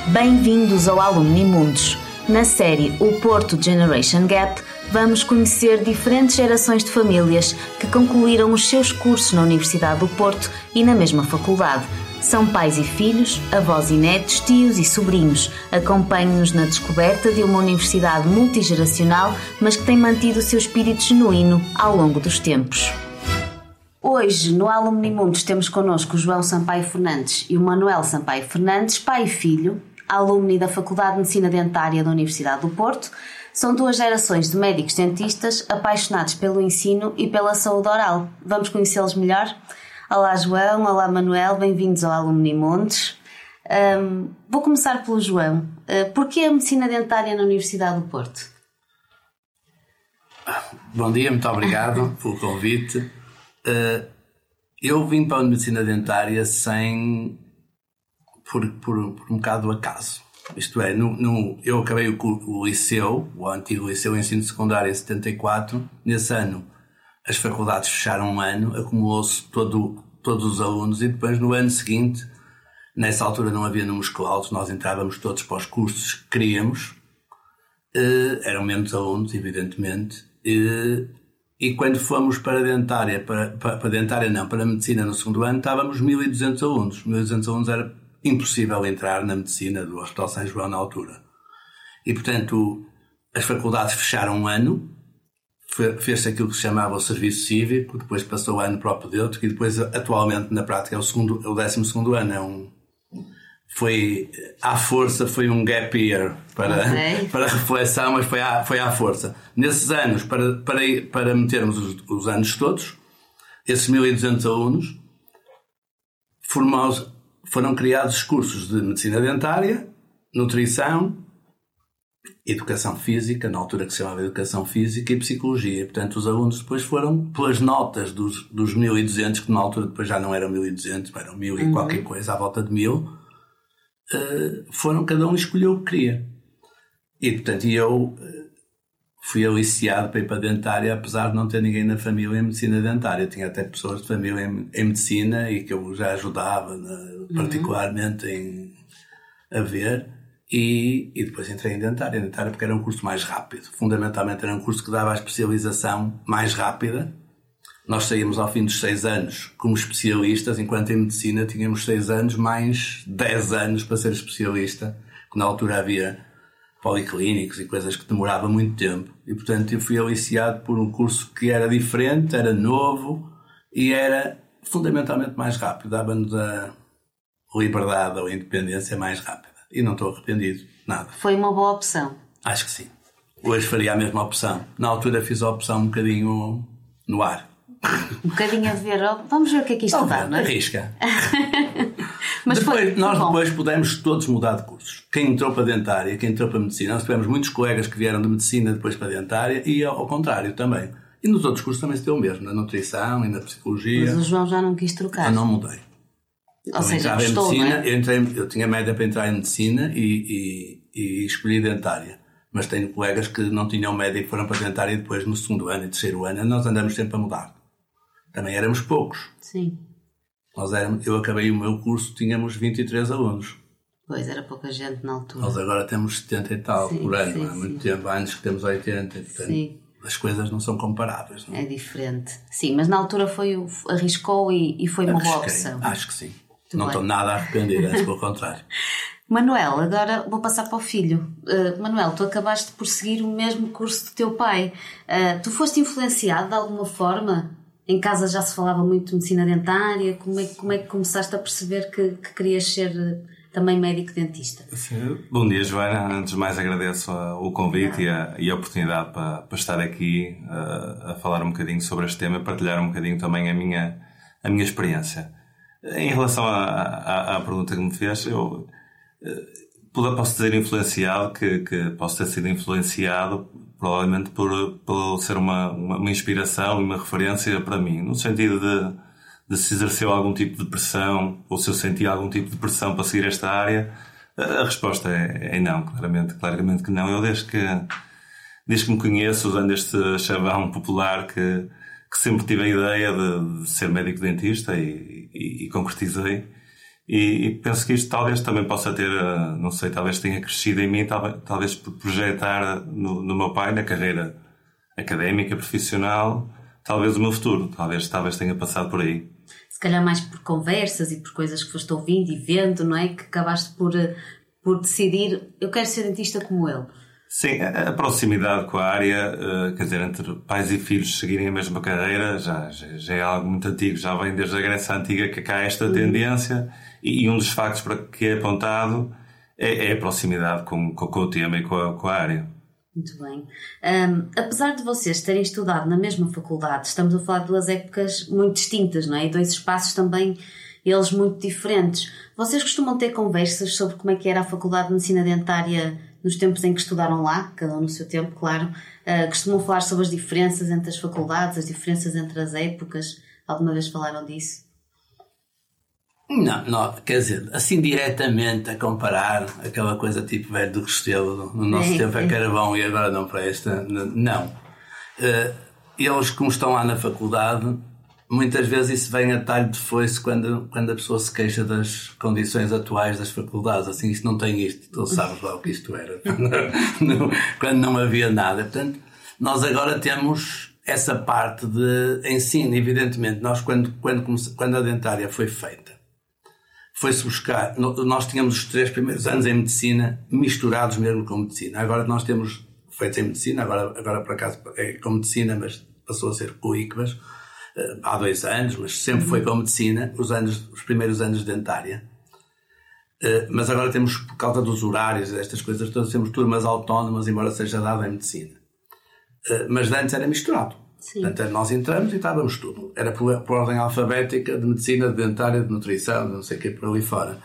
Bem-vindos ao Alumni Mundos. Na série O Porto Generation Gap, vamos conhecer diferentes gerações de famílias que concluíram os seus cursos na Universidade do Porto e na mesma faculdade. São pais e filhos, avós e netos, tios e sobrinhos. Acompanhem-nos na descoberta de uma universidade multigeracional, mas que tem mantido o seu espírito genuíno ao longo dos tempos. Hoje, no Alumni Mundos, temos connosco o João Sampaio Fernandes e o Manuel Sampaio Fernandes, pai e filho, alumni da Faculdade de Medicina Dentária da Universidade do Porto. São duas gerações de médicos dentistas apaixonados pelo ensino e pela saúde oral. Vamos conhecê-los melhor? Olá João, olá Manuel, bem-vindos ao Alumni Montes. Vou começar pelo João. Porquê a Medicina Dentária na Universidade do Porto? Bom dia, muito obrigado pelo convite. Eu vim para a Medicina Dentária por um bocado do acaso. Isto é, eu acabei o liceu, o antigo liceu de ensino secundário em 74. Nesse ano as faculdades fecharam um ano, acumulou-se todos os alunos e depois no ano seguinte, nessa altura não havia números clausos, nós entrávamos todos para os cursos que queríamos, eram menos alunos, evidentemente, e quando fomos para a dentária, para a medicina no segundo ano, estávamos 1.200 alunos. 1.200 alunos era impossível entrar na medicina do Hospital São João na altura. E, portanto, as faculdades fecharam um ano, fez-se aquilo que se chamava o serviço cívico, depois passou o ano propedêutico e depois, atualmente, na prática, é o 12º ano. Foi um gap year para reflexão, mas foi à força. Nesses anos, para metermos os anos todos, esses 1.200 alunos, foram criados os cursos de medicina dentária, nutrição, educação física, na altura que se chamava educação física, e psicologia. Portanto, os alunos depois foram, pelas notas dos 1.200, que na altura depois já não eram 1.200, eram 1.000 e qualquer coisa, à volta de 1.000, cada um escolheu o que queria. E, portanto, eu fui aliciado para ir para a dentária, apesar de não ter ninguém na família em medicina dentária. Tinha até pessoas de família em medicina e que eu já ajudava particularmente a ver. E depois entrei em dentária porque era um curso mais rápido. Fundamentalmente era um curso que dava a especialização mais rápida. Nós saímos ao fim dos 6 anos como especialistas, enquanto em medicina tínhamos 6 anos mais 10 anos para ser especialista, que na altura havia policlínicos e coisas que demorava muito tempo. E, portanto, eu fui aliciado por um curso que era diferente, era novo e era fundamentalmente mais rápido. Dava-nos a liberdade ou a independência mais rápida. E não estou arrependido, nada. Foi uma boa opção? Acho que sim. Hoje faria a mesma opção. Na altura fiz a opção um bocadinho no ar. Um bocadinho a ver, vamos ver o que é que isto dá, não é? Arrisca. Mas depois pudemos todos mudar de cursos. Quem entrou para a dentária, quem entrou para a medicina, nós tivemos muitos colegas que vieram de medicina depois para a dentária e ao contrário também. E nos outros cursos também se deu o mesmo, na nutrição e na psicologia. Mas o João já não quis trocar. Eu não mudei. Ou seja, gostou, em medicina, não é? eu tinha média para entrar em medicina e escolhi dentária. Mas tenho colegas que não tinham média e foram para a dentária e depois no segundo ano e terceiro ano nós andamos sempre a mudar. Também éramos poucos. Sim. Eu acabei o meu curso, tínhamos 23 alunos. Pois, era pouca gente na altura. Nós agora temos 70 e tal por ano. Há muito tempo, há anos que temos 80. Portanto, sim. As coisas não são comparáveis. Não? É diferente. Sim, mas na altura arriscou e foi uma boa opção. Acho que sim. Não estou nada a arrepender, acho pelo contrário. Manuel, agora vou passar para o filho. Manuel, tu acabaste por seguir o mesmo curso do teu pai. Tu foste influenciado de alguma forma? Em casa já se falava muito de medicina dentária. Como é que começaste a perceber que querias ser também médico dentista? Sim. Bom dia, Joana. Antes de mais agradeço o convite e a oportunidade para estar aqui a falar um bocadinho sobre este tema e partilhar um bocadinho também a minha experiência. Em relação à pergunta que me fez, eu posso dizer influenciado, que posso ter sido influenciado provavelmente por ser uma inspiração e uma referência para mim, no sentido de se exerceu algum tipo de pressão ou se eu senti algum tipo de pressão para seguir esta área. A resposta é não, claramente que não. Eu desde que me conheço, usando este chavão popular, que sempre tive a ideia de ser médico dentista e concretizei. E penso que isto talvez também possa ter, não sei, talvez tenha crescido em mim, talvez por projetar no meu pai, na carreira académica, profissional, talvez o meu futuro, talvez tenha passado por aí. Se calhar mais por conversas e por coisas que foste ouvindo e vendo, não é? Que acabaste por decidir, eu quero ser dentista como ele. Sim, a proximidade com a área, quer dizer, entre pais e filhos seguirem a mesma carreira, já é algo muito antigo, já vem desde a Grécia Antiga que há esta tendência, e um dos factos para que é apontado é a proximidade com o tema e com a área. Muito bem. Apesar de vocês terem estudado na mesma faculdade, estamos a falar de duas épocas muito distintas, não é? E dois espaços também, eles muito diferentes. Vocês costumam ter conversas sobre como é que era a Faculdade de Medicina Dentária nos tempos em que estudaram lá, cada um no seu tempo, claro? Costumam falar sobre as diferenças entre as faculdades, as diferenças entre as épocas? Alguma vez falaram disso? Não, quer dizer, assim diretamente a comparar aquela coisa tipo velho do Restelo, no nosso tempo é que era bom e agora não presta, não. Eles, como estão lá na faculdade, muitas vezes isso vem a talho de foice quando a pessoa se queixa das condições atuais das faculdades, assim, isto não tem isto, tu sabes lá o que isto era, quando não havia nada. Portanto, nós agora temos essa parte de ensino, evidentemente, nós quando a dentária foi feita, foi-se buscar, nós tínhamos os 3 primeiros anos em medicina misturados mesmo com medicina. Agora nós temos feitos em medicina, agora por acaso é com medicina, mas passou a ser com ICBAS, há 2 anos, mas sempre foi com medicina, os primeiros anos de dentária. Mas agora temos, por causa dos horários, destas coisas todas, temos turmas autónomas, embora seja dada em medicina. Mas antes era misturado. Sim. Portanto, nós entramos e estávamos tudo. Era por ordem alfabética de medicina, de dentária, de nutrição, de não sei o que, por ali fora.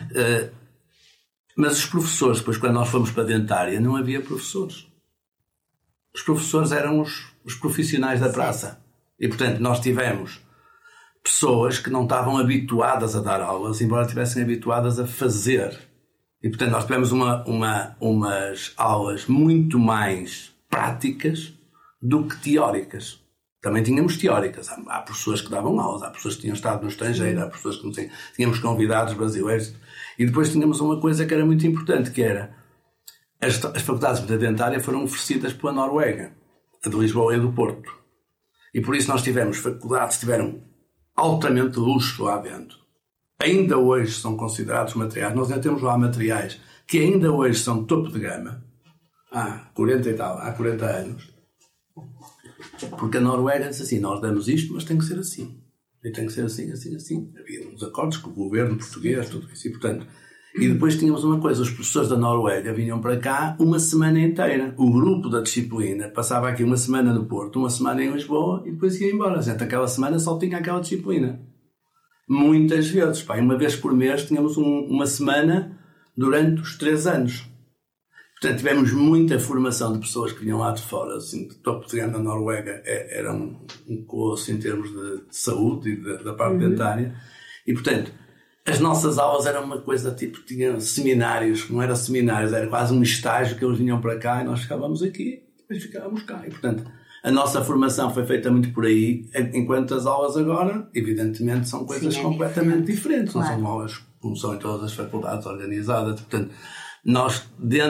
Mas os professores, depois quando nós fomos para a dentária, não havia professores. Os professores eram os profissionais da praça. E, portanto, nós tivemos pessoas que não estavam habituadas a dar aulas, embora estivessem habituadas a fazer. E, portanto, nós tivemos umas aulas muito mais práticas do que teóricas. Também tínhamos teóricas. Há professores que davam aulas, há pessoas que tinham estado no estrangeiro, há pessoas que não tinham. Tínhamos convidados brasileiros. E depois tínhamos uma coisa que era muito importante, que era as faculdades de dentária foram oferecidas pela Noruega, a de Lisboa e a do Porto. E por isso nós tivemos faculdades que tiveram altamente luxo lá dentro. Ainda hoje são considerados materiais. Nós já temos lá materiais que ainda hoje são topo de gama. Há 40 anos. Porque a Noruega disse assim, nós damos isto, mas tem que ser assim. E tem que ser assim, assim, assim. Havia uns acordos com o governo português, tudo isso. E, portanto, e depois tínhamos uma coisa, os professores da Noruega vinham para cá uma semana inteira. O grupo da disciplina passava aqui uma semana no Porto, uma semana em Lisboa e depois ia embora. Gente, aquela semana só tinha aquela disciplina. Muitas vezes, uma vez por mês, tínhamos uma semana durante os 3 anos. Portanto, tivemos muita formação de pessoas que vinham lá de fora, assim, de topo de gama. Na Noruega era um colosso em termos de saúde e da parte dentária. E, portanto, as nossas aulas eram uma coisa tipo, tinham seminários, não eram seminários, era quase um estágio que eles vinham para cá e nós ficávamos aqui, depois ficávamos cá. E, portanto, a nossa formação foi feita muito por aí, enquanto as aulas agora, evidentemente, são coisas completamente diferentes. Claro. Não são aulas como são em todas as faculdades organizadas. Portanto, nós,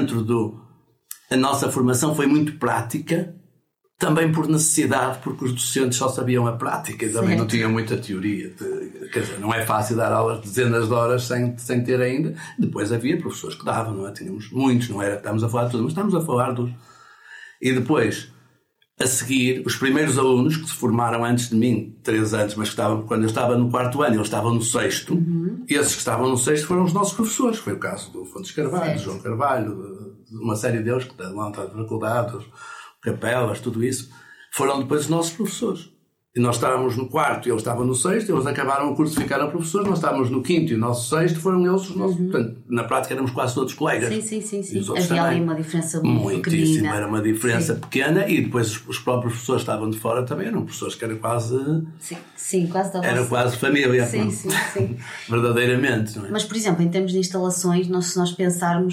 a nossa formação foi muito prática, também por necessidade, porque os docentes só sabiam a prática e também não tinham muita teoria. Quer dizer, não é fácil dar aulas de dezenas de horas sem ter ainda. Depois havia professores que davam, não é? Tínhamos muitos, não era que estamos a falar de tudo, mas estamos a falar dos... E depois, a seguir, os primeiros alunos que se formaram antes de mim, 3 anos, mas que estavam, quando eu estava no 4º ano, eles estavam no 6º, esses que estavam no 6º foram os nossos professores. Foi o caso do Fontes Carvalho, do João Carvalho, de uma série deles que estão lá na faculdade, Capelas, tudo isso, foram depois os nossos professores. E nós estávamos no 4º e eles estavam no 6º, eles acabaram o curso e ficaram professores, nós estávamos no 5º e o nosso 6º foram eles os nossos. Portanto, na prática éramos quase todos colegas. Sim. Havia ali uma diferença muito pequenina. Era uma diferença pequena e depois os próprios professores que estavam de fora também eram professores que eram quase... Sim, quase da vossa. Era quase família. Sim. Verdadeiramente. Não é? Mas, por exemplo, em termos de instalações, se nós pensarmos...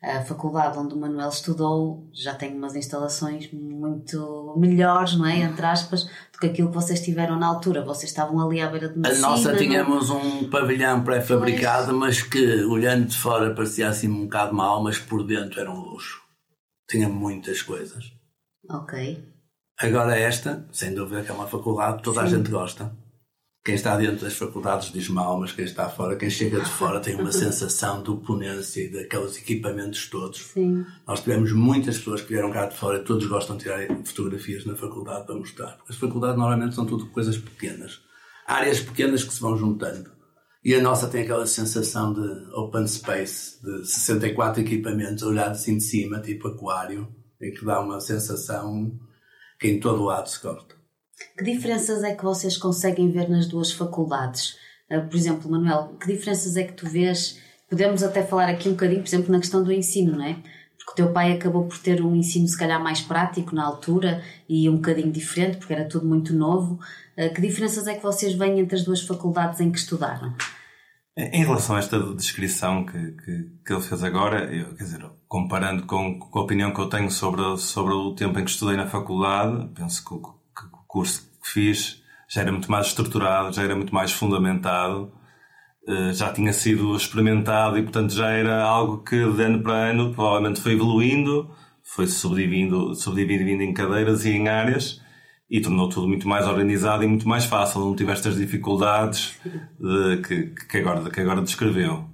A faculdade onde o Manuel estudou já tem umas instalações muito melhores, não é? Entre aspas, do que aquilo que vocês tiveram na altura. Vocês estavam ali à beira de uma piscina. A nossa tínhamos um pavilhão pré-fabricado, mas que olhando de fora parecia assim um bocado mau, mas por dentro era um luxo. Tinha muitas coisas. Ok. Agora esta, sem dúvida que é uma faculdade que toda a gente gosta. Quem está dentro das faculdades diz mal, mas quem está fora, quem chega de fora tem uma sensação de oponência e daqueles equipamentos todos. Sim. Nós tivemos muitas pessoas que vieram cá de fora e todos gostam de tirar fotografias na faculdade para mostrar. Porque as faculdades normalmente são tudo coisas pequenas. Áreas pequenas que se vão juntando. E a nossa tem aquela sensação de open space, de 64 equipamentos olhados assim de cima, tipo aquário, e que dá uma sensação que em todo o lado se gosta. Que diferenças é que vocês conseguem ver nas duas faculdades? Por exemplo, Manuel, que diferenças é que tu vês? Podemos até falar aqui um bocadinho, por exemplo, na questão do ensino, não é? Porque o teu pai acabou por ter um ensino se calhar mais prático na altura e um bocadinho diferente, porque era tudo muito novo. Que diferenças é que vocês veem entre as duas faculdades em que estudaram? Em relação a esta descrição que ele fez agora, quer dizer, comparando com a opinião que eu tenho sobre o tempo em que estudei na faculdade, penso que o curso que fiz já era muito mais estruturado, já era muito mais fundamentado, já tinha sido experimentado e, portanto, já era algo que de ano para ano provavelmente foi evoluindo, foi subdividindo em cadeiras e em áreas e tornou tudo muito mais organizado e muito mais fácil. Não tive estas dificuldades que agora descreveu.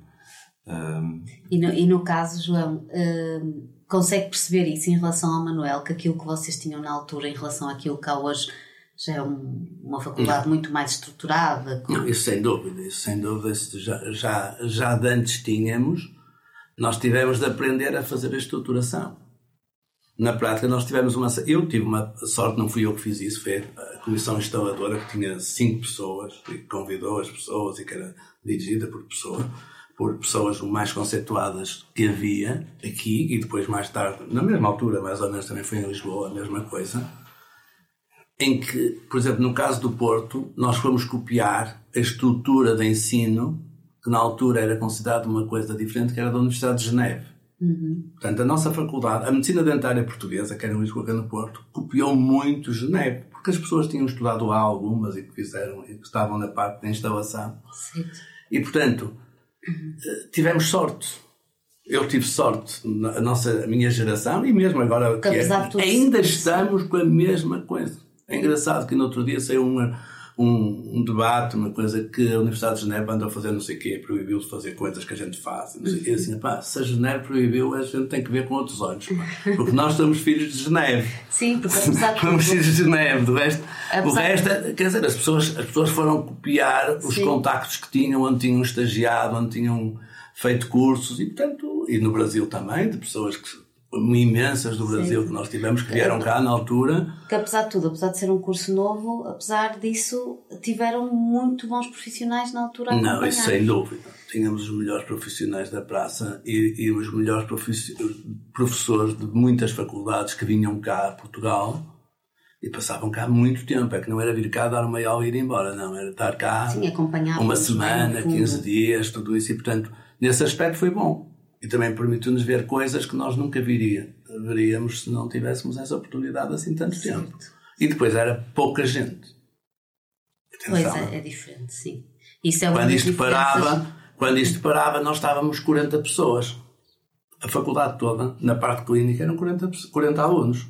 E no caso, João, consegue perceber isso em relação ao Manuel, que aquilo que vocês tinham na altura em relação àquilo que há hoje já é uma faculdade muito mais estruturada? Não, isso sem dúvida. Isso já de antes tínhamos. Nós tivemos de aprender a fazer a estruturação. Na prática nós tivemos eu tive uma sorte, não fui eu que fiz isso, foi a comissão instaladora que tinha 5 pessoas e convidou as pessoas e que era dirigida por pessoas mais conceituadas que havia aqui e depois mais tarde, na mesma altura mais ou menos também foi em Lisboa a mesma coisa, em que, por exemplo, no caso do Porto, nós fomos copiar a estrutura de ensino que na altura era considerada uma coisa diferente, que era da Universidade de Geneve. Uhum. Portanto, a nossa faculdade, a Medicina Dentária Portuguesa, que era em Lisboa, que no Porto, copiou muito Geneve, porque as pessoas tinham estudado lá algumas e que estavam na parte da instalação. Sim. E, portanto, tivemos sorte. Eu tive sorte, a minha geração, e mesmo agora ainda estamos com a mesma coisa. É engraçado que no outro dia saiu um debate, uma coisa que a Universidade de Geneve andou a fazer não sei o quê, proibiu-se fazer coisas que a gente faz. E assim, se a Geneve proibiu, a gente tem que ver com outros olhos. Porque nós somos filhos de Geneve. Sim, porque apesar de somos filhos de Geneve. O resto, quer dizer, as pessoas foram copiar os contactos que tinham, onde tinham estagiado, onde tinham feito cursos, e portanto, e no Brasil também, de pessoas imensas do Brasil que nós tivemos, que vieram cá na altura. Que apesar de tudo, apesar de ser um curso novo, apesar disso, tiveram muito bons profissionais na altura a acompanhar. Não, isso sem dúvida. Tínhamos os melhores profissionais da praça e os melhores professores de muitas faculdades que vinham cá a Portugal e passavam cá muito tempo. É que não era vir cá, dar uma aula e ir embora, não. Era estar cá uma semana, 15 dias, tudo isso. E, portanto, nesse aspecto foi bom. E também permitiu-nos ver coisas que nós nunca veríamos se não tivéssemos essa oportunidade assim tanto tempo. E depois era pouca gente. Atenção, pois é diferente, sim. Isso é quando isto parava, nós estávamos 40 pessoas. A faculdade toda, na parte clínica, eram 40 alunos.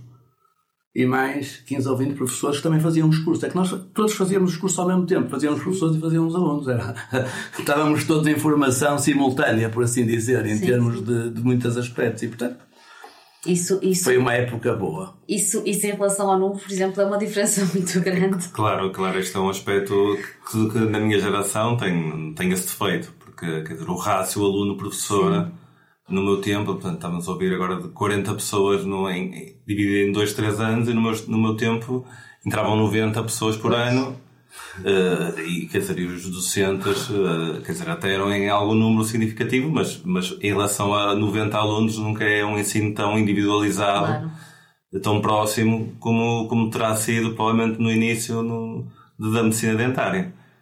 E mais 15 ou 20 professores que também faziam os cursos. É que nós todos fazíamos os cursos ao mesmo tempo. Fazíamos professores e fazíamos alunos. Estávamos todos em formação simultânea, por assim dizer, em termos de muitos aspectos. E, portanto, isso foi uma época boa. Isso em relação ao número, por exemplo, é uma diferença muito grande. Claro, este é um aspecto que na minha geração tem esse defeito. Porque, quer dizer, o rácio aluno-professora... No meu tempo, portanto, estamos a ouvir agora de 40 pessoas dividido em 2-3 anos, e no meu tempo entravam 90 pessoas por ano, e quer dizer, os docentes, quer dizer, até eram em algum número significativo, mas em relação a 90 alunos nunca é um ensino tão individualizado, tão próximo como terá sido provavelmente no início da medicina dentária.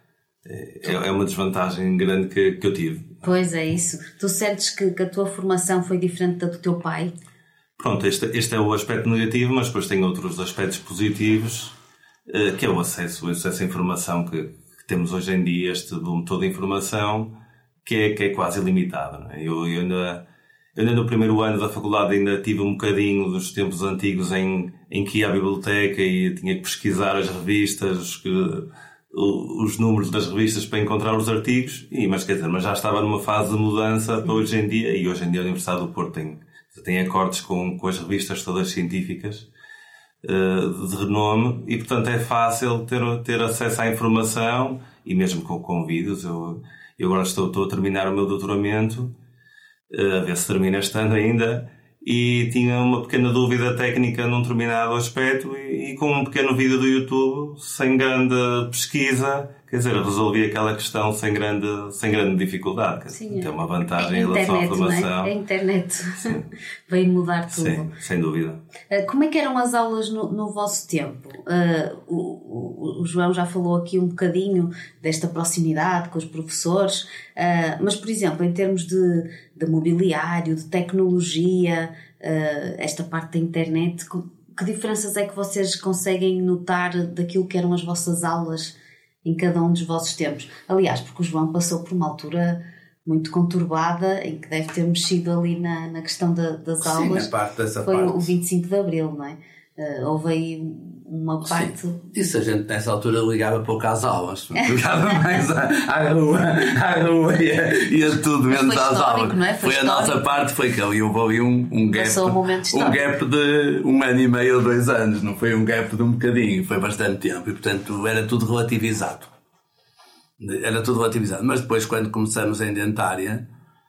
é uma desvantagem grande que eu tive. Pois é isso. Tu sentes que a tua formação foi diferente da do teu pai? Pronto, este é o aspecto negativo, mas depois tem outros aspectos positivos, que é o acesso à informação que temos hoje em dia, este boom todo de informação, que é quase ilimitado. Não é? Eu ainda no primeiro ano da faculdade ainda tive um bocadinho dos tempos antigos em que ia à biblioteca e tinha que pesquisar as revistas, os números das revistas para encontrar os artigos, mas já estava numa fase de mudança para hoje em dia, e hoje em dia a Universidade do Porto tem acordos com as revistas todas científicas de renome, e portanto é fácil ter acesso à informação, e mesmo com vídeos. Eu agora estou a terminar o meu doutoramento, a ver se termina este ano ainda, e tinha uma pequena dúvida técnica num determinado aspecto, e com um pequeno vídeo do YouTube, sem grande pesquisa, resolvi aquela questão sem grande dificuldade. Sim, tem uma vantagem em relação à formação. Não é? A internet veio mudar tudo. Sim, sem dúvida. Como é que eram as aulas no vosso tempo? O João já falou aqui um bocadinho desta proximidade com os professores, mas, por exemplo, em termos de mobiliário, de tecnologia, esta parte da internet, que diferenças é que vocês conseguem notar daquilo que eram as vossas aulas em cada um dos vossos tempos? Aliás, porque o João passou por uma altura muito conturbada, em que deve ter mexido ali na questão das aulas. Sim, a parte dessa foi parte. O 25 de Abril, não é? Houve aí uma parte... Sim. Isso a gente nessa altura ligava pouco às aulas. Ligava mais à rua e a tudo menos às aulas. Não é? Foi a nossa parte, foi que ali houve um gap. Um gap de 1 ano e meio ou 2 anos. Não foi um gap de um bocadinho, foi bastante tempo. E portanto era tudo relativizado. Mas depois, quando começamos em dentária,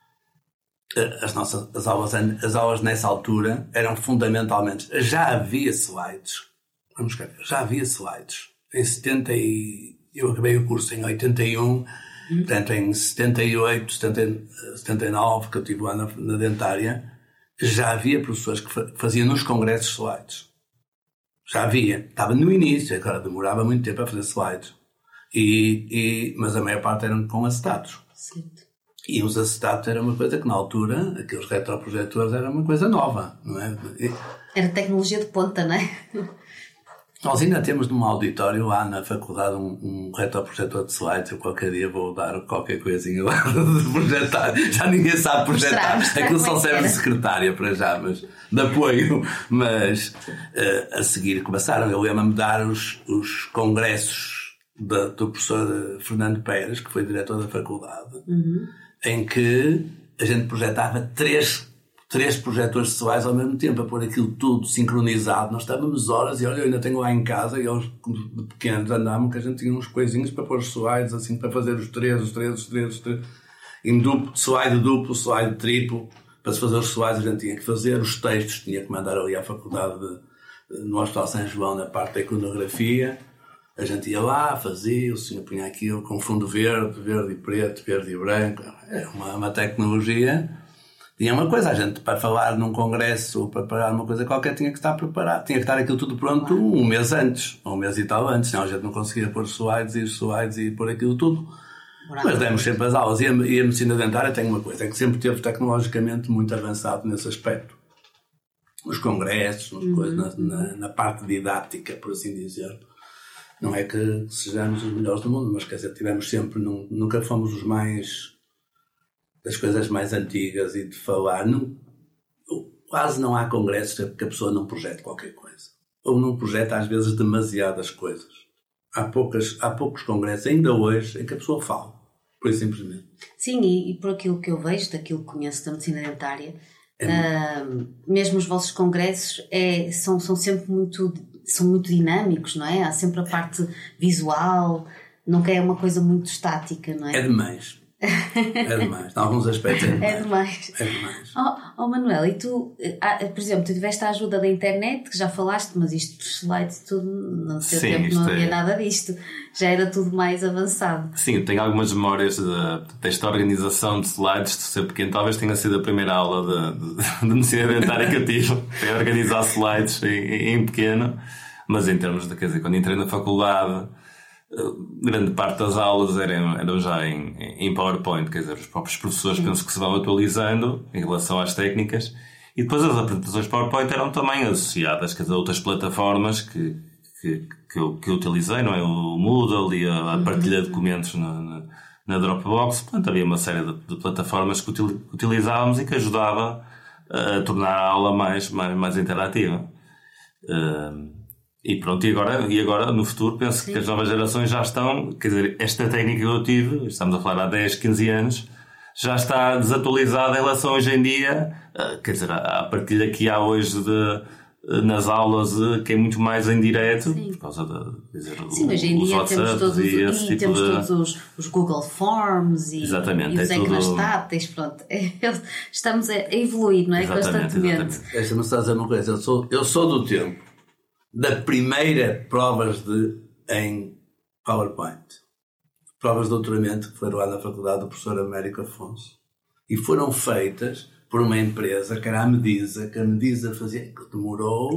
as aulas nessa altura eram fundamentalmente... Já havia slides. Já havia slides. Em 70 eu acabei o curso em 81, portanto em 78, 79, que eu estive lá na dentária, já havia professores que faziam nos congressos slides. Já havia. Estava no início, agora demorava muito tempo a fazer slides. Mas a maior parte eram com acetatos. Certo. E os acetatos era uma coisa que na altura, aqueles retroprojetores, era uma coisa nova, não é? Era tecnologia de ponta, não é? Nós ainda temos num auditório lá na faculdade um retroprojetor de slides. Eu qualquer dia vou dar qualquer coisinha lá de projetar. Já ninguém sabe projetar. Aquilo só serve de secretária para já, mas de apoio. Mas a seguir começaram. Eu lembro-me de dar os congressos do professor Fernando Pérez, que foi diretor da faculdade, em que a gente projetava três projetores solares ao mesmo tempo, a pôr aquilo tudo sincronizado. Nós estávamos horas, e olha, eu ainda tenho lá em casa, e eles de pequenos andavam, que a gente tinha uns coisinhos para pôr os solares, assim, para fazer os três, em duplo, slide triplo, para se fazer os solares a gente tinha que fazer, os textos tinha que mandar ali à faculdade no Hospital São João, na parte da iconografia. A gente ia lá, fazia, o senhor punha aquilo com fundo verde e preto, verde e branco. É uma tecnologia. Tinha uma coisa, a gente para falar num congresso ou para preparar uma coisa qualquer tinha que estar preparado, tinha que estar aquilo tudo pronto um mês antes, ou um mês e tal antes, senão a gente não conseguia pôr os slides e pôr aquilo tudo. Mas demos sempre as aulas, e a medicina dentária tem uma coisa, é que sempre teve tecnologicamente muito avançado nesse aspecto. Nos congressos, coisas, na parte didática, por assim dizer. Não é que sejamos os melhores do mundo, mas quer dizer, tivemos sempre, nunca fomos os mais... das coisas mais antigas e de falar. Quase não há congressos que a pessoa não projete qualquer coisa. Ou não projeta, às vezes, demasiadas coisas. Há poucos congressos, ainda hoje, em que a pessoa fala. Por isso, simplesmente. Sim, e por aquilo que eu vejo, daquilo que conheço da medicina dentária, mesmo os vossos congressos são sempre muito dinâmicos, não é? Há sempre a parte visual, nunca é uma coisa muito estática, não é? É demais. É demais. Em alguns aspectos é demais. É demais. Oh, Manuel, e tu, por exemplo, tu tiveste a ajuda da internet, que já falaste, mas isto dos slides e tudo, no teu tempo não havia nada disto. Já era tudo mais avançado. Sim, eu tenho algumas memórias desta organização de slides de ser pequeno. Talvez tenha sido a primeira aula de medicina dentária que eu tive. Foi organizar slides em pequeno. Mas em termos de, quer dizer, quando entrei na faculdade... grande parte das aulas eram já em PowerPoint, quer dizer, os próprios professores penso que se vão atualizando em relação às técnicas, e depois as apresentações PowerPoint eram também associadas, quer dizer, a outras plataformas que eu utilizei, não é? O Moodle e a partilha de documentos na Dropbox. Portanto, havia uma série de plataformas que utilizávamos e que ajudava a tornar a aula mais interativa. E pronto, e agora no futuro penso que as novas gerações já estão, quer dizer, esta técnica que eu tive, estamos a falar há 10, 15 anos, já está desatualizada em relação hoje em dia, quer dizer, a partilha que há hoje nas aulas, que é muito mais em direto, por causa de dizer, hoje em dia temos todos os Google Forms e os ecrãs táteis, pronto. Estamos a evoluir, não é? Constantemente. Deixa-me só dizer uma coisa, eu sou do tempo da primeira provas em PowerPoint. Provas de doutoramento que foram lá na faculdade do professor Américo Afonso. E foram feitas por uma empresa que era a Medisa, que a Medisa fazia, que demorou,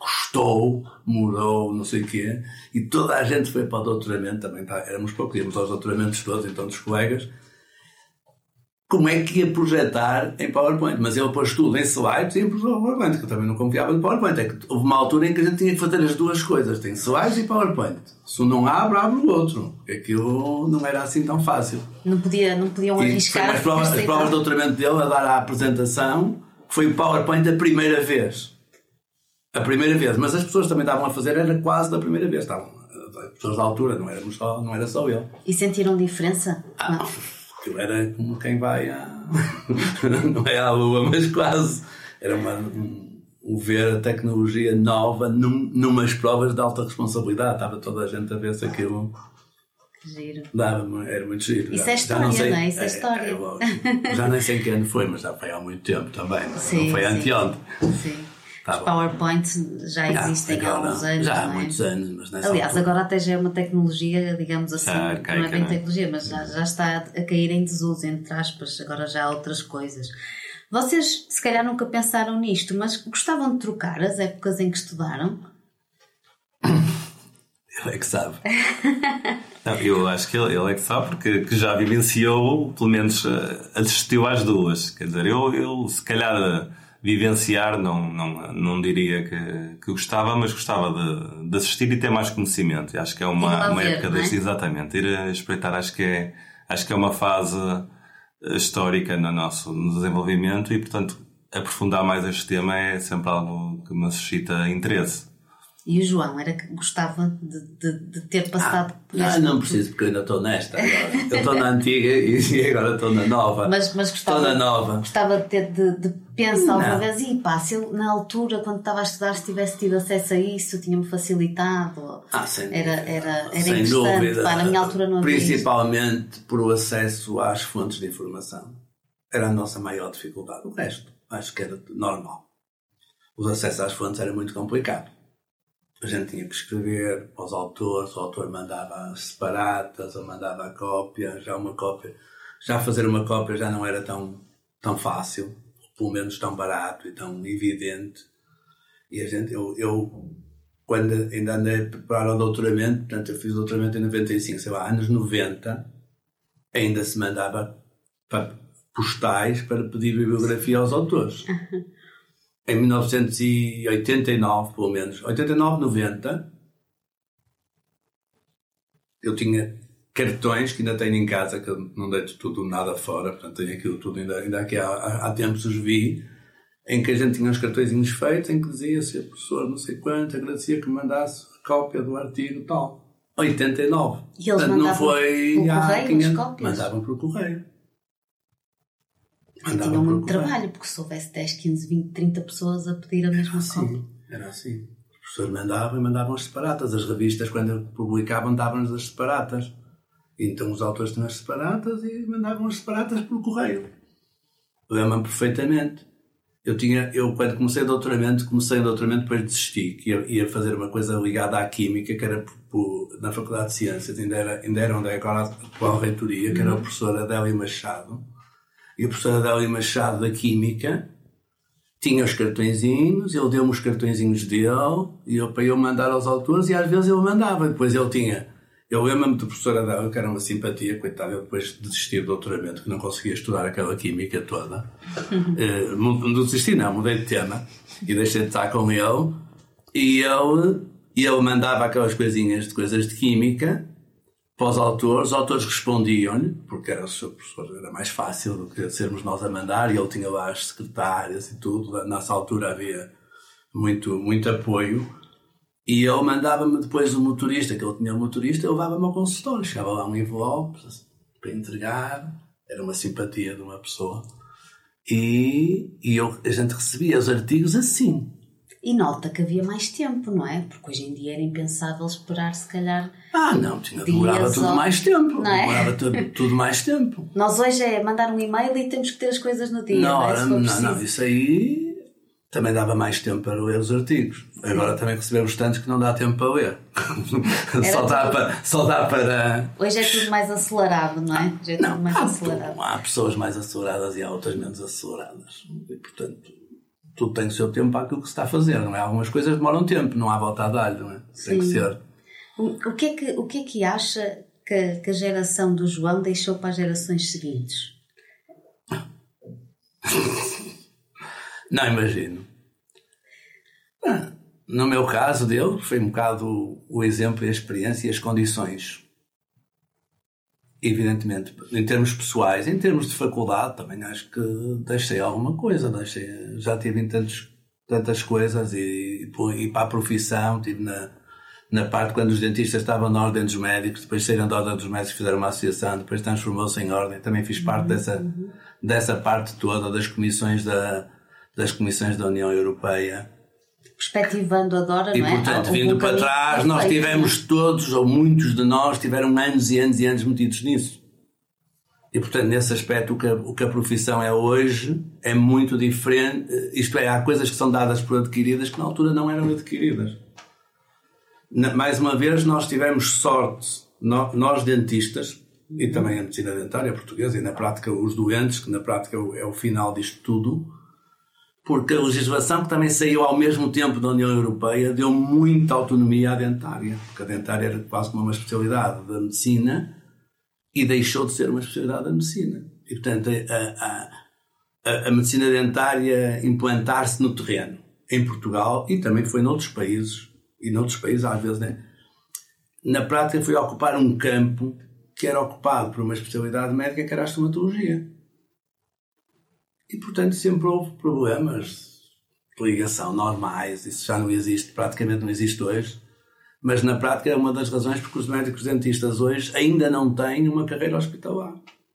não sei o quê, e toda a gente foi para o doutoramento, também éramos poucos, íamos aos doutoramentos todos, então dos colegas, como é que ia projetar em PowerPoint. Mas ele pôs tudo em slides e em PowerPoint, que eu também não confiava no PowerPoint. É que houve uma altura em que a gente tinha que fazer as duas coisas, tem slides e PowerPoint. Se um não abre o outro. Aquilo não era assim tão fácil. Não podiam arriscar. As provas de doutoramento dele a dar a apresentação foi o PowerPoint a primeira vez. A primeira vez. Mas as pessoas também estavam a fazer, era quase da primeira vez. Estavam as pessoas da altura, não era só ele. E sentiram diferença? Aquilo era como quem vai não é à lua, mas quase. Era ver a tecnologia nova numas provas de alta responsabilidade. Estava toda a gente a ver se aquilo giro. Era muito giro. Isso é história, não é? Isso é história. Já nem sei que ano foi, mas já foi há muito tempo também. Não foi anteontem. Sim. Os PowerPoint já existem há alguns anos. Já há muitos anos. Mas aliás, agora até já é uma tecnologia, digamos assim, não é bem tecnologia, mas já está a cair em desuso, entre aspas, agora já há outras coisas. Vocês, se calhar, nunca pensaram nisto, mas gostavam de trocar as épocas em que estudaram? Ele é que sabe. Não, eu acho que ele é que sabe, porque que já vivenciou, pelo menos assistiu às duas. Quer dizer, eu se calhar vivenciar não diria que gostava, mas gostava de assistir e ter mais conhecimento. E acho que é uma época deste, exatamente. Ir a espreitar, acho que é uma fase histórica no nosso desenvolvimento e, portanto, aprofundar mais este tema é sempre algo que me suscita interesse. E o João, era que gostava de ter passado por esta... Não preciso, porque eu ainda estou nesta agora. Eu estou na antiga e agora estou na nova. Mas gostava de pensar alguma vez, se eu, na altura, quando estava a estudar, se tivesse tido acesso a isso, tinha-me facilitado. Era sem interessante. Dúvida. Na minha altura não havia principalmente por o acesso às fontes de informação. Era a nossa maior dificuldade. O resto, acho que era normal. O acesso às fontes era muito complicado. A gente tinha que escrever para os autores, o autor mandava as separatas, ou mandava a cópia, já fazer uma cópia já não era tão fácil, pelo menos tão barato e tão evidente. E eu quando ainda andei a preparar o doutoramento, portanto eu fiz o doutoramento em 95, anos 90, ainda se mandava para postais para pedir bibliografia aos autores. Em 1989, pelo menos, 89, 90, eu tinha cartões que ainda tenho em casa, que eu não deito tudo nada fora, portanto tenho aquilo tudo, ainda aqui há tempos os vi, em que a gente tinha uns cartõezinhos feitos, em que dizia, se a professora não sei quanto, agradecia que me mandasse a cópia do artigo tal. 89. E eles mandavam não foi pelo correio as cópias? Mandavam pelo correio. Tinham muito trabalho, porque se houvesse 10, 15, 20, 30 pessoas a pedir a mesma cópia. Era assim. Os professores mandavam as separatas. As revistas, quando publicavam, davam-nos as separatas. E então os autores tinham as separatas e mandavam as separatas pelo correio. Lembro-me perfeitamente. Eu quando comecei o doutoramento, depois desisti, que ia fazer uma coisa ligada à química, que era na Faculdade de Ciências, ainda era onde é agora a atual reitoria, que era a professora Adélia Machado. E a professora Adélia Machado da Química tinha os cartõezinhos, ele deu-me os cartõezinhos dele para eu mandar aos autores, e às vezes ele mandava. Depois ele tinha Eu lembro-me do professor Adão, que era uma simpatia, coitado, eu depois de desistir do doutoramento, que não conseguia estudar aquela química toda. Não desisti, não, mudei de tema e deixei de estar com ele. E ele mandava aquelas coisinhas de coisas de química para os autores respondiam-lhe, porque era o seu professor, era mais fácil do que sermos nós a mandar, e ele tinha lá as secretárias e tudo. Nessa altura havia muito apoio. E ele mandava-me depois o motorista, que ele tinha um motorista, ele levava-me ao consultório. Chegava lá um envelope para entregar, era uma simpatia de uma pessoa. E a gente recebia os artigos assim. E nota que havia mais tempo, não é? Porque hoje em dia era impensável esperar, se calhar... Não, demorava tudo mais tempo. Não é? Demorava tudo mais tempo. Nós hoje é mandar um e-mail e temos que ter as coisas no dia. Não, isso aí... Também dava mais tempo para ler os artigos. Sim. Agora também recebemos tantos que não dá tempo para ler. Só dá para... Hoje é tudo mais acelerado, não é? Hoje é tudo mais acelerado. Há pessoas mais aceleradas e há outras menos aceleradas. E, portanto, tudo tem o seu tempo para aquilo que se está a fazer, não é? Algumas coisas demoram tempo, não há volta a dar, não é? Sim. Tem que ser. O que é que acha que a geração do João deixou para as gerações seguintes? Não imagino. No meu caso dele, foi um bocado o exemplo e a experiência e as condições. Evidentemente, em termos pessoais, em termos de faculdade, também acho que deixei alguma coisa. Já tive em tantas coisas e para a profissão, tive na parte quando os dentistas estavam na ordem dos médicos, depois saíram da ordem dos médicos, fizeram uma associação, depois transformou-se em ordem. Também fiz parte dessa parte toda das comissões da União Europeia. Perspectivando agora, e, não é? E, portanto, vindo para trás, nós tivemos todos, ou muitos de nós, tiveram anos e anos e anos metidos nisso. E, portanto, nesse aspecto, o que a profissão é hoje é muito diferente. Isto é, há coisas que são dadas por adquiridas que na altura não eram adquiridas. Mais uma vez, nós tivemos sorte, nós dentistas, e também a medicina dentária portuguesa, e na prática os doentes, que na prática é o final disto tudo, porque a legislação, que também saiu ao mesmo tempo da União Europeia, deu muita autonomia à dentária, porque a dentária era quase como uma especialidade da medicina e deixou de ser uma especialidade da medicina. E, portanto, a medicina dentária implantar-se no terreno, em Portugal, e também foi noutros países, e noutros países às vezes, né? Na prática foi ocupar um campo que era ocupado por uma especialidade médica que era a estomatologia. E, portanto, sempre houve problemas de ligação normais. Isso já não existe, praticamente não existe hoje. Mas, na prática, é uma das razões porque os médicos dentistas hoje ainda não têm uma carreira hospitalar.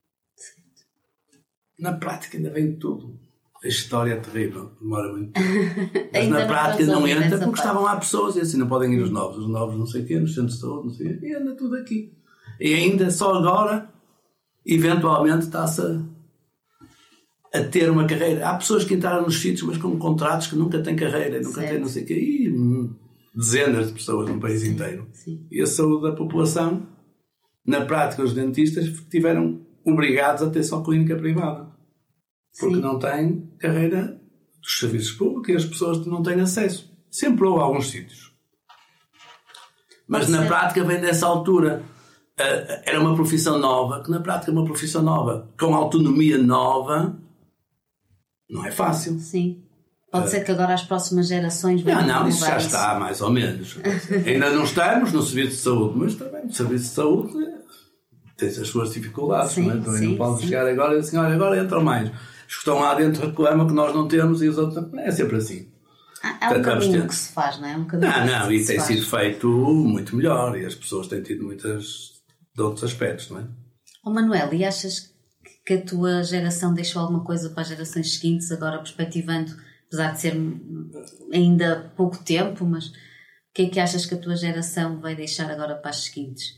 Na prática, ainda vem tudo. A história é terrível, demora muito tempo. Mas, na prática, não entra porque estavam lá pessoas e assim não podem ir os novos não sei o quê, nos centros de saúde, não sei o quê, e anda tudo aqui. E ainda só agora, eventualmente, está-se a ter uma carreira. Há pessoas que entraram nos sítios, mas com contratos que nunca têm carreira, nunca têm não sei o quê. E dezenas de pessoas no país inteiro. Sim. E a saúde da população, na prática, os dentistas tiveram obrigados a ter só clínica privada. Porque não têm carreira dos serviços públicos e as pessoas não têm acesso. Sempre houve alguns sítios. Mas na prática vem dessa altura. Era uma profissão nova, que na prática é uma profissão nova, com autonomia nova. Não é fácil. Sim. Pode ser que agora as próximas gerações venham não, isso já está, mais ou menos. Ainda não estamos no serviço de saúde, mas também no serviço de saúde tem as suas dificuldades. Sim, não é? Também não pode chegar agora e assim, olha, agora entram mais. Os que estão lá dentro reclamam que nós não temos e os outros não. É sempre assim. É um caminho que se faz, não é? Não, e tem sido feito muito melhor e as pessoas têm tido muitas de outros aspectos, não é? Manuel, e achas que a tua geração deixou alguma coisa para as gerações seguintes, agora perspectivando, apesar de ser ainda pouco tempo, mas o que é que achas que a tua geração vai deixar agora para as seguintes?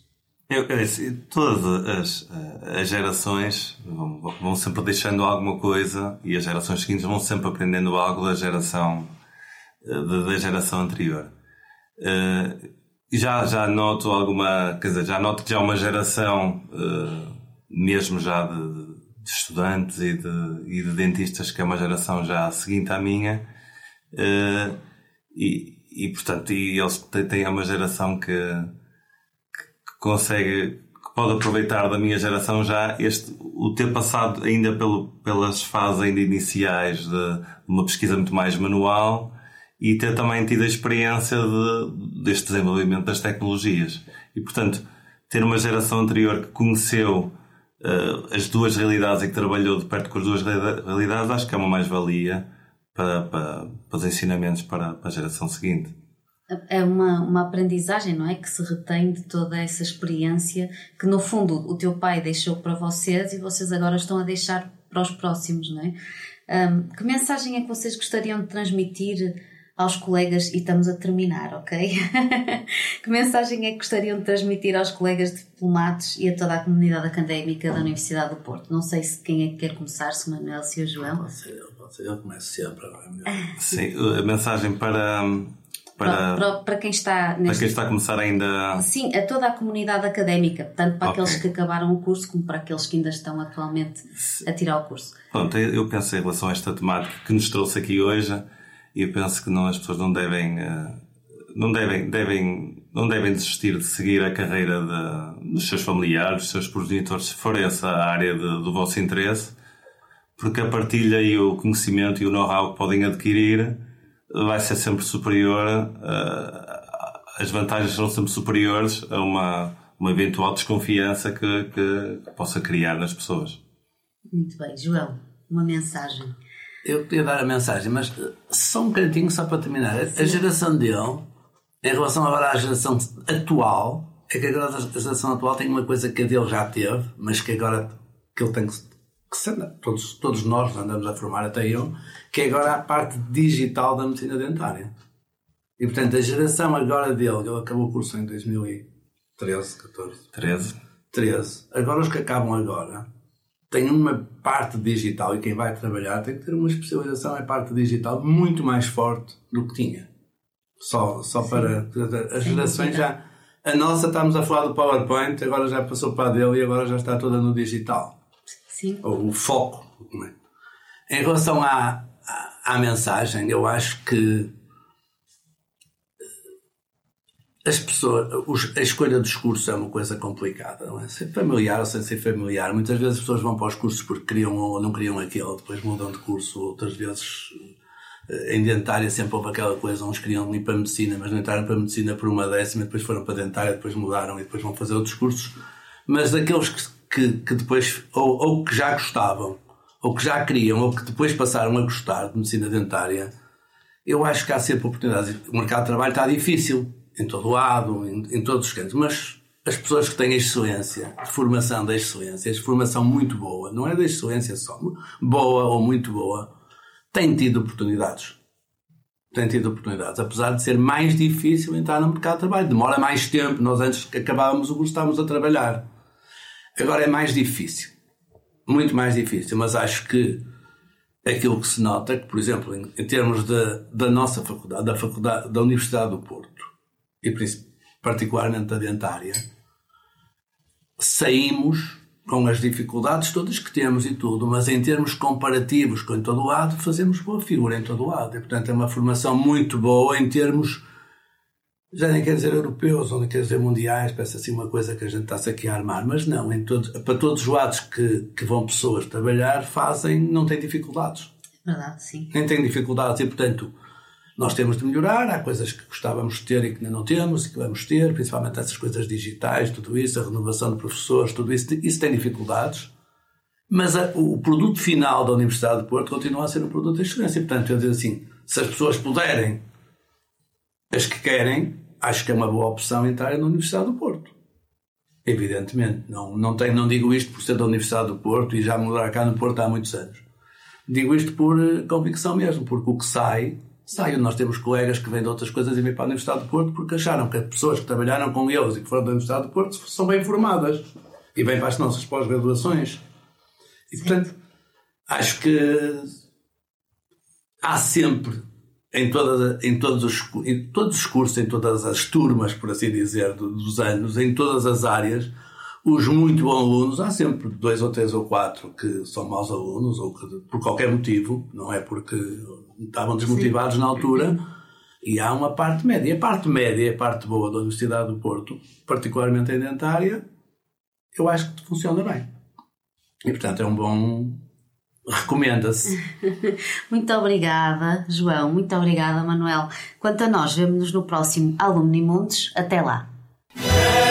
Todas as gerações vão sempre deixando alguma coisa e as gerações seguintes vão sempre aprendendo algo da geração anterior. Já noto já noto que já uma geração, mesmo já de estudantes e de dentistas, que é uma geração já seguinte à minha, portanto, eles têm uma geração que que pode aproveitar da minha geração já o ter passado ainda pelas fases ainda iniciais de uma pesquisa muito mais manual e ter também tido a experiência deste desenvolvimento das tecnologias. E, portanto, ter uma geração anterior que conheceu as duas realidades e que trabalhou de perto com as duas realidades, acho que é uma mais-valia para os ensinamentos para a geração seguinte. É uma aprendizagem, não é? Que se retém de toda essa experiência que, no fundo, o teu pai deixou para vocês e vocês agora estão a deixar para os próximos, não é? Que mensagem é que vocês gostariam de transmitir aos colegas, e estamos a terminar, ok? Que mensagem é que gostariam de transmitir aos colegas diplomados e a toda a comunidade académica da Universidade do Porto? Não sei se quem é que quer começar, se o Manuel, se o João. Pode ser eu começo sempre agora. Sim, a mensagem para quem está para quem está a começar ainda... Sim, a toda a comunidade académica, tanto para aqueles que acabaram o curso como para aqueles que ainda estão atualmente a tirar o curso. Pronto, eu penso em relação a esta temática que nos trouxe aqui hoje, e eu penso que as pessoas não devem desistir de seguir a carreira dos seus familiares, dos seus progenitores, se for essa a área do vosso interesse, porque a partilha e o conhecimento e o know-how que podem adquirir vai ser sempre superior, as vantagens serão sempre superiores a uma eventual desconfiança que possa criar nas pessoas. Muito bem. João, uma mensagem. Eu queria dar a mensagem, mas só um cantinho, só para terminar. Sim. A geração dele, em relação agora à geração atual, é que agora a geração atual tem uma coisa que a dele já teve, mas que agora que ele tem que se andar. Todos nós andamos a formar, até eu, que é agora a parte digital da medicina dentária. E, portanto, a geração agora dele, ele acabou o curso em 2013, 14. 13. Agora os que acabam agora têm uma parte digital, e quem vai trabalhar tem que ter uma especialização em parte digital muito mais forte do que tinha. Só para as gerações já... A nossa, estamos a falar do PowerPoint, agora já passou para a dele e agora já está toda no digital. Sim. Ou o foco. Em relação à mensagem, eu acho que as pessoas, a escolha dos cursos é uma coisa complicada, não é? Ser familiar ou sem ser familiar. Muitas vezes as pessoas vão para os cursos porque queriam ou não queriam aquele, depois mudam de curso. Outras vezes, em dentária sempre houve aquela coisa, uns queriam ir para a medicina, mas não entraram para a medicina por uma décima, depois foram para a dentária, depois mudaram e depois vão fazer outros cursos. Mas daqueles que depois, ou que já gostavam, ou que já queriam, ou que depois passaram a gostar de medicina dentária, eu acho que há sempre oportunidades. O mercado de trabalho está difícil, em todo lado, em todos os cantos, mas as pessoas que têm a excelência, a formação da excelência, a formação muito boa, não é da excelência só, boa ou muito boa, têm tido oportunidades. Apesar de ser mais difícil entrar no mercado de trabalho. Demora mais tempo. Nós antes que acabávamos o curso estávamos a trabalhar. Agora é mais difícil. Muito mais difícil. Mas acho que aquilo que se nota, que por exemplo, em termos da nossa faculdade, da Universidade do Porto, e particularmente da dentária, saímos com as dificuldades todas que temos e tudo, mas em termos comparativos com todo o lado, fazemos boa figura em todo o lado. E, portanto, é uma formação muito boa em termos, já nem quer dizer europeus, ou nem quer dizer mundiais, parece assim uma coisa que a gente está-se aqui a armar, mas não, para todos os lados que vão pessoas trabalhar, não têm dificuldades. É verdade, sim. Nem têm dificuldades e, portanto, nós temos de melhorar. Há coisas que gostávamos de ter e que ainda não temos e que vamos ter, principalmente essas coisas digitais, tudo isso, a renovação de professores, tudo isso tem dificuldades. Mas o produto final da Universidade de Porto continua a ser um produto de excelência. E, portanto, eu digo assim, se as pessoas puderem, as que querem, acho que é uma boa opção entrar na Universidade do Porto. Evidentemente. Não digo isto por ser da Universidade do Porto e já morar cá no Porto há muitos anos. Digo isto por convicção mesmo, porque o que sai. Nós temos colegas que vêm de outras coisas e vêm para a Universidade do Porto porque acharam que as pessoas que trabalharam com eles e que foram da Universidade do Porto são bem formadas e vêm para as nossas pós-graduações. E, portanto, acho que há sempre, em todos os cursos, em todas as turmas, por assim dizer, dos anos, em todas as áreas, os muito bons alunos, há sempre 2 ou 3 ou 4 que são maus alunos, ou que por qualquer motivo, não é porque estavam desmotivados na altura, E há uma parte média. E a parte média, a parte boa da Universidade do Porto, particularmente em dentária, eu acho que funciona bem. E, portanto, é um bom... Recomenda-se. Muito obrigada, João. Muito obrigada, Manuel. Quanto a nós, vemo-nos no próximo Alumni Mundos. Até lá.